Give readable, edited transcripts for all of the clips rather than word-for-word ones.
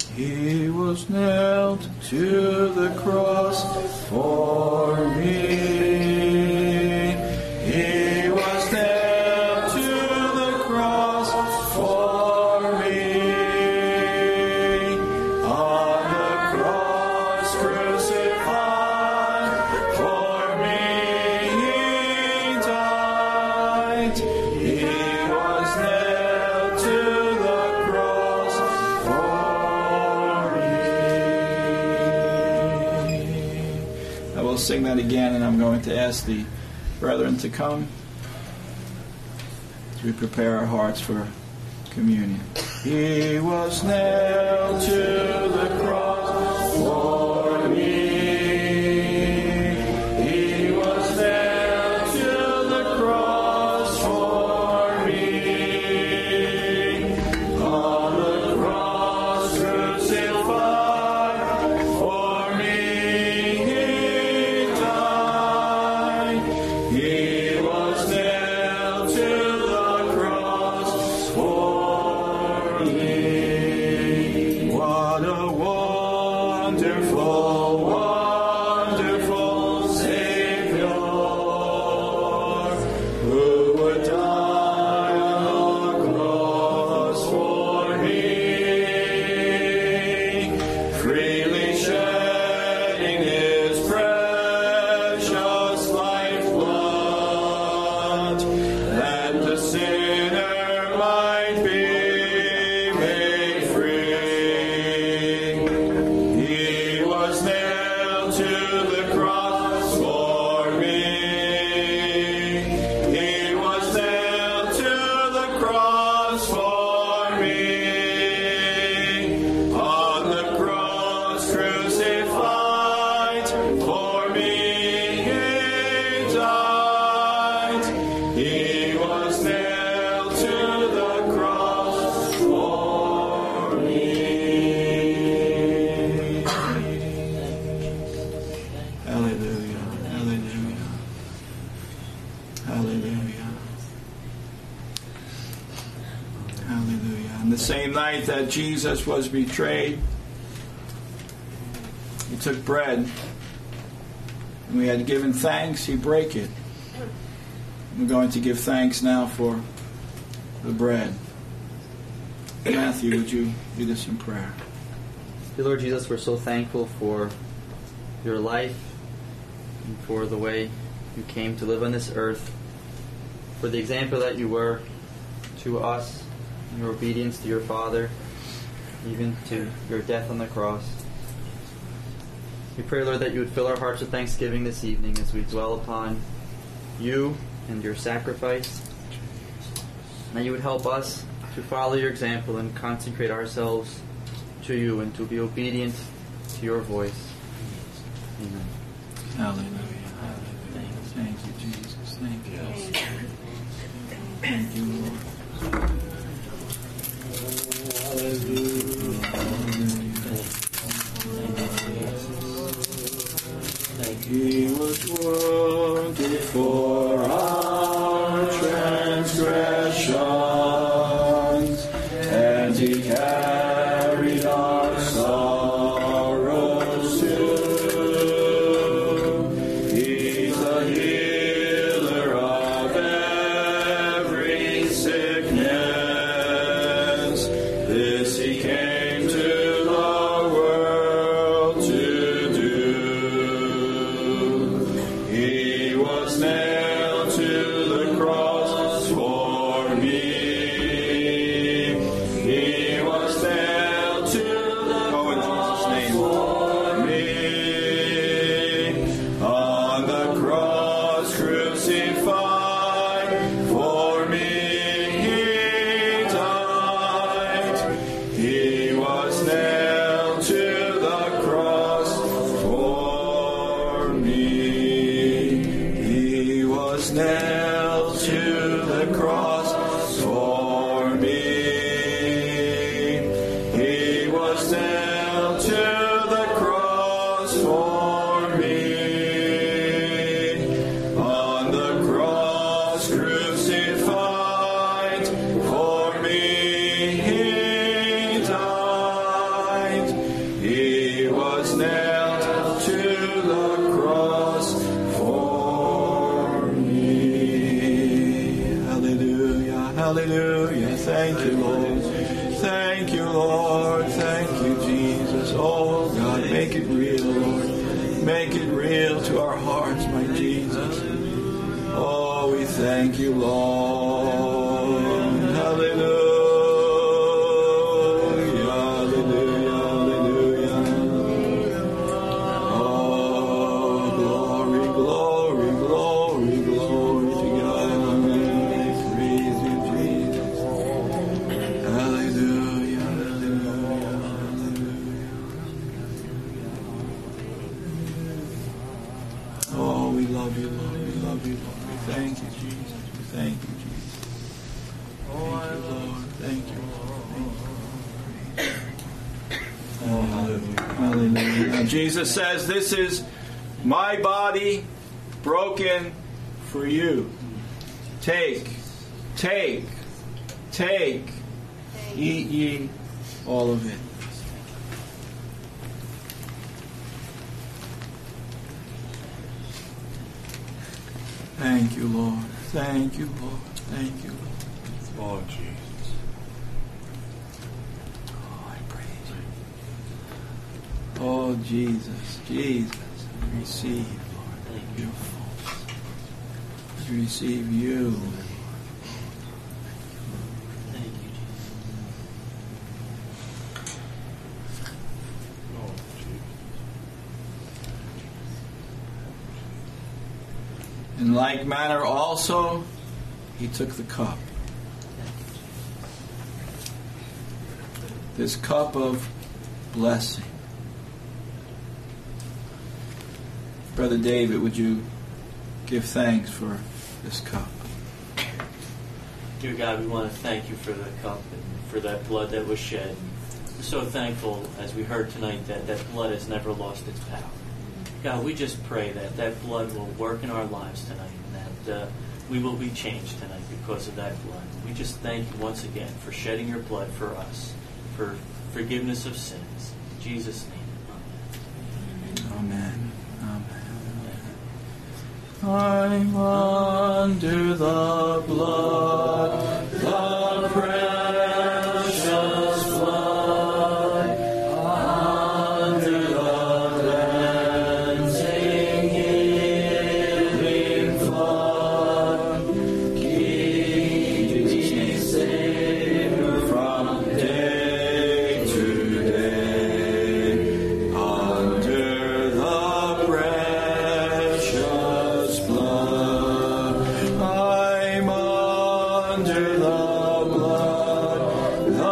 He was nailed to the cross for me. He was nailed to the cross for me. On the cross crucified for me he died. He was nailed to the cross for me. I will sing that again, and I'm going to ask the brethren to come as we prepare our hearts for communion. He was nailed to the cross for me. He was nailed to the cross for me. On the cross crucified for me he died. He was nailed to the cross for me. What a wonderful, wonderful Savior, who would die on the cross for me, freely shedding his precious lifeblood, that the sinner might be made free. He was nailed to the cross for me. He was nailed to the cross for me. On the cross crucified for me he died. He was nailed to the cross for me. Hallelujah, hallelujah, hallelujah, hallelujah. On the same night that Jesus was betrayed, he took bread. When we had given thanks, he brake it. We're going to give thanks now for the bread. Matthew, would you lead us in prayer? Dear Lord Jesus, we're so thankful for your life and for the way you came to live on this earth, for the example that you were to us in your obedience to your Father, even to your death on the cross. We pray, Lord, that you would fill our hearts with thanksgiving this evening as we dwell upon you and your sacrifice, and that you would help us to follow your example and consecrate ourselves to you and to be obedient to your voice. Amen. Hallelujah, hallelujah. Thank you, Jesus. Thank you. Thank you, Lord. Hallelujah, hallelujah. He was wounded for our transgressions, and he carried our sorrows too. He's the healer of every sin. Thank you, Lord. Thank you, Lord. Thank you, Jesus. Oh, God, make it real, Lord. Make it real to our hearts, my Jesus. Oh, we thank you, Lord. Hallelujah. Hallelujah. Hallelujah. Oh, glory, glory, glory, glory to God. Praise you, Jesus. Hallelujah. Hallelujah. Hallelujah. Oh, we love you, Lord. We love you, Lord. We thank you, Jesus. We thank you, Jesus. Thank you, Lord. Thank you, Lord. Oh, hallelujah. Hallelujah. Now, Jesus says, this is my body broken for you. Take, take, take. Eat ye all of it. Thank you, Lord. Thank you, Lord. Thank you, Lord. Oh, Jesus. Oh, I praise you. Oh, Jesus, Jesus. Receive, Lord, your fullness. Receive you. Thank you, Jesus. Oh, Jesus. In like manner also, he took the cup. This cup of blessing. Brother David, would you give thanks for this cup? Dear God, we want to thank you for the cup and for that blood that was shed. We're so thankful, as we heard tonight, that that blood has never lost its power. God, we just pray that that blood will work in our lives tonight and that we will be changed tonight because of that blood. We just thank you once again for shedding your blood for us, for forgiveness of sins. In Jesus' name, Amen. I'm under the blood, the precious blood, under the cleansing, healing flood. Keep me Savior from day to day, under the precious blood. I'm under the blood, the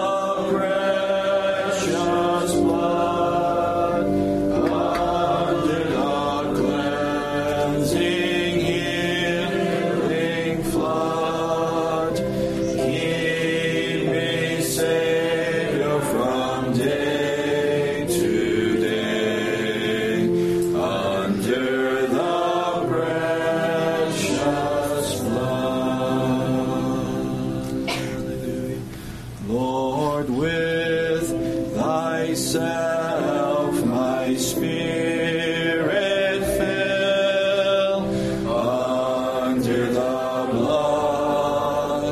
precious blood, under the cleansing, healing flood. Keep me Savior from day to day, under the precious blood. Hallelujah. Lord, with thyself my spirit fill, under the blood,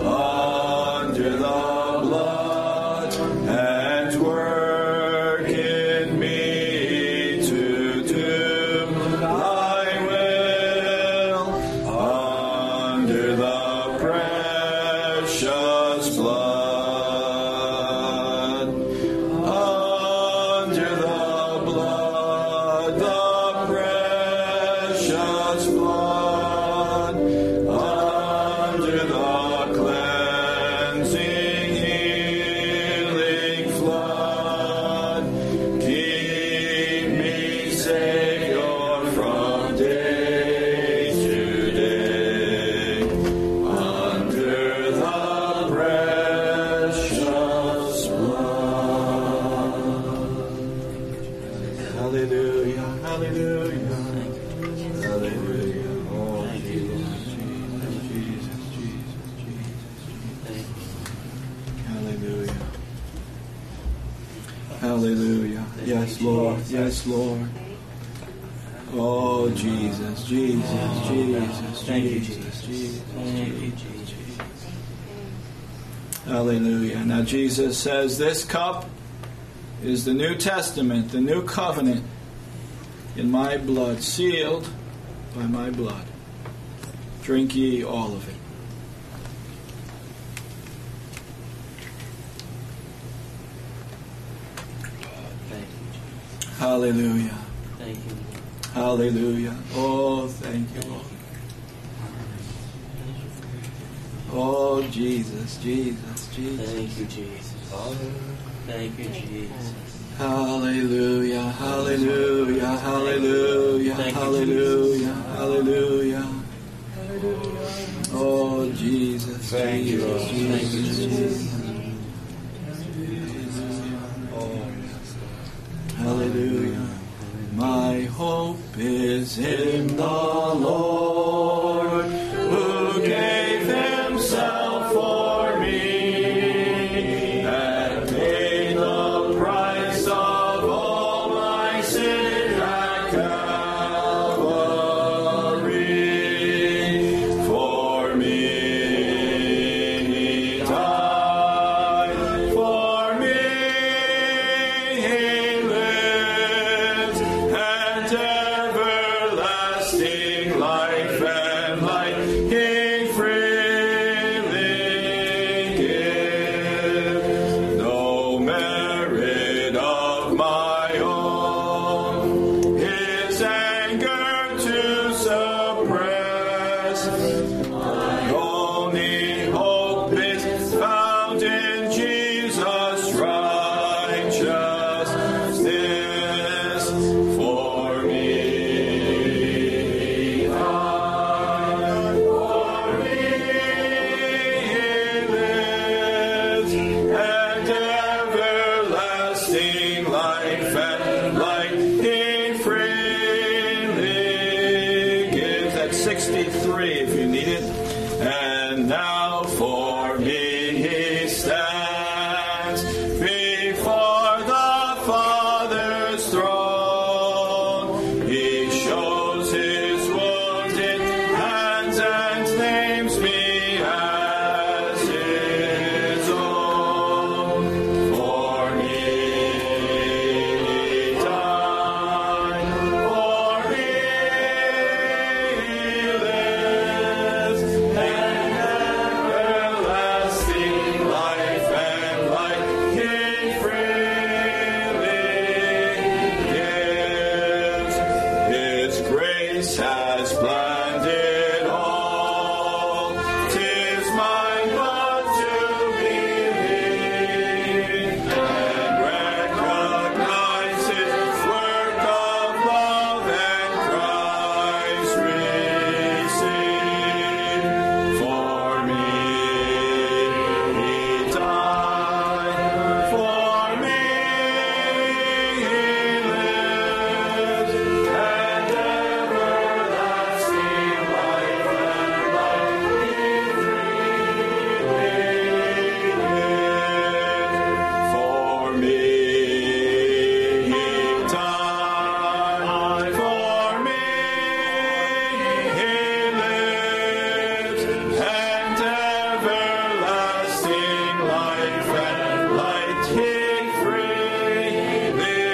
and work in me to do thy will, under the precious blood, under the blood, the precious blood, under the cleansing, healing flood. Keep me Savior from day to day, under the precious blood. Hallelujah, hallelujah, hallelujah. Oh, Jesus, Jesus, Jesus, Jesus, Jesus. thank you. Hallelujah. Hallelujah. Yes, Lord. Yes, Lord. Oh, Jesus, Jesus, Jesus, Thank you, Jesus, Jesus. Thank you, Jesus. Hallelujah. Now Jesus says this cup is the New Testament, the new covenant in my blood, sealed by my blood. Drink ye all of it. Thank you, Jesus. Hallelujah. Thank you, Lord. Hallelujah. Oh, thank you, Lord. Oh, Jesus, Jesus, Jesus. Thank you, Jesus. Thank you, Jesus. Hallelujah, hallelujah, hallelujah, Thank you, hallelujah, hallelujah. Oh, Jesus, Thank you, Jesus, Lord. Thank you, Jesus, Jesus. Jesus. Hallelujah. My hope is in the Lord, who gave himself for me and paid the price of all my sin at Calvary. For me he died, for me he lives, and everlasting life and light he freely gives. No merit of my own, his anger to suppress. My only hope is found in Jesus' righteousness. For me he died, for me he lives, and everlasting life and light he freely gives. That's 63 if you need it. And now for me he stands before the Father's throne. He shows his wounded hands and names me as his own. For me he died, for me he lives, and everlasting life and light he freely gives. His grace has planned it all. 'Tis my lot to believe and recognize his work of love and Christ received. For me he died, for me he lives, and everlasting life and light he freely gives. For me he died, for me he lives, and everlasting life and light he freely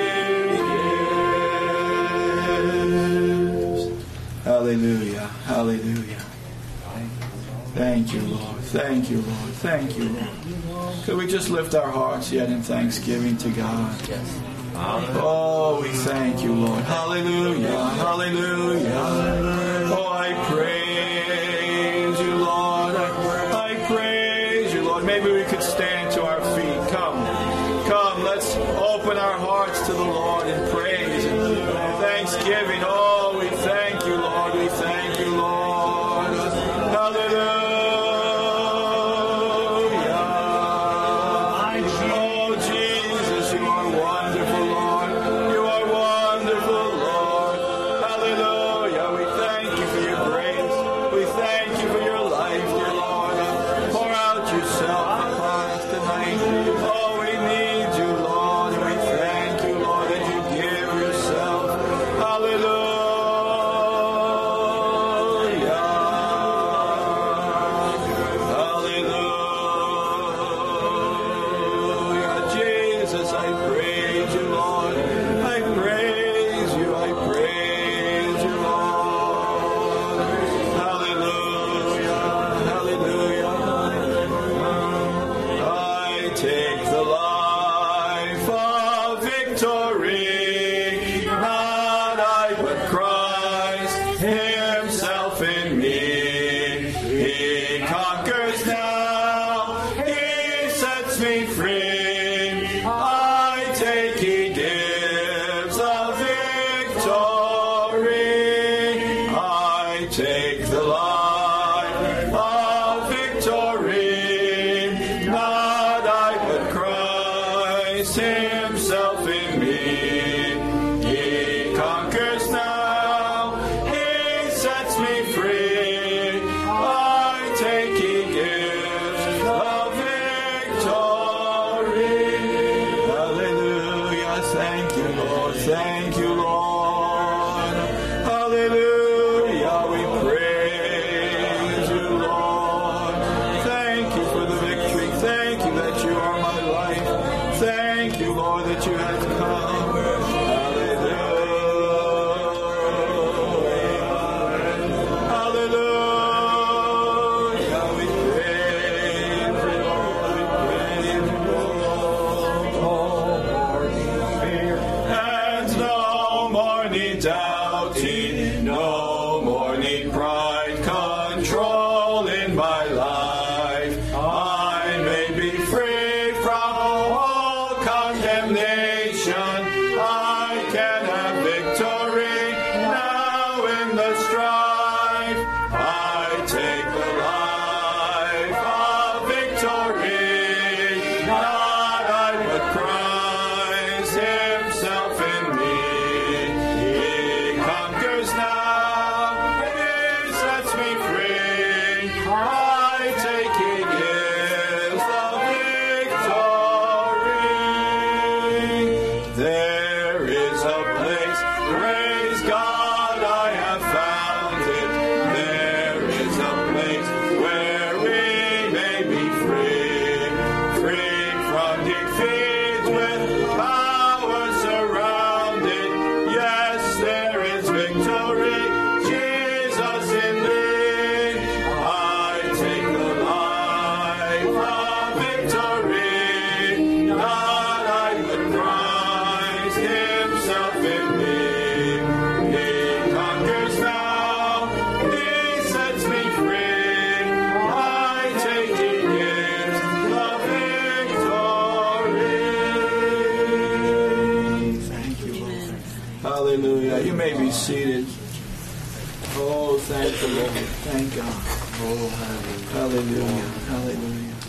gives. Hallelujah, hallelujah. Thank you, Lord. Thank you, Lord. Thank you, Lord. Could we just lift our hearts yet in thanksgiving to God? Yes. Oh, we thank you, Lord. Hallelujah, hallelujah. Oh, I praise you, Lord. I praise you, Lord. Maybe we could stand to our feet. Come, let's open our hearts to the Lord in praise and thanksgiving. Oh, we thank you, Lord. We thank you, Lord. Hallelujah. Oh, Jesus, you are wonderful, Lord. You are wonderful, Lord. Hallelujah. We thank you for your grace. We thank you for your life, dear Lord. Pour out yourself upon us tonight. Oh, we need you, Lord. And we thank you, Lord, that you give yourself. Hallelujah. Jesus, I praise you, Lord. I praise you, I praise you, Lord. Hallelujah, hallelujah. I take the life of victory, not I, but Christ himself in me. He conquers now, he sets me free. I take, he gives a victory. I take the life of victory, not I, but Christ himself in me. He conquers now, he sets me free. I take, he gives a victory. Hallelujah. Thank you, Lord. Thank you, Lord. Hallelujah. We praise you, Lord. Thank you for the victory. Thank you that you are my life. Thank you, Lord, that you have come. Hallelujah. We praise you, Lord. We praise you, Lord. And no more need doubting, no more need pride controlling my life. I may be free from all condemnation. I can have victory now in the strife. I take the life of victory, not I, but Christ himself in me. He conquers now, he sets me free. I take, he gives the victory. There is a place, praise God, I have found it. There is a place where we may be free, free from defeat with power surrounded. Yes, there is victory, Jesus in me. I take the life of victory, not I, but Christ himself in me. He conquers now, he sets me free. I take, he gives the victory. Thank you, Lord. Hallelujah. You may be seated. Oh, thank the Lord. Thank God. Oh, hallelujah. Hallelujah. Hallelujah.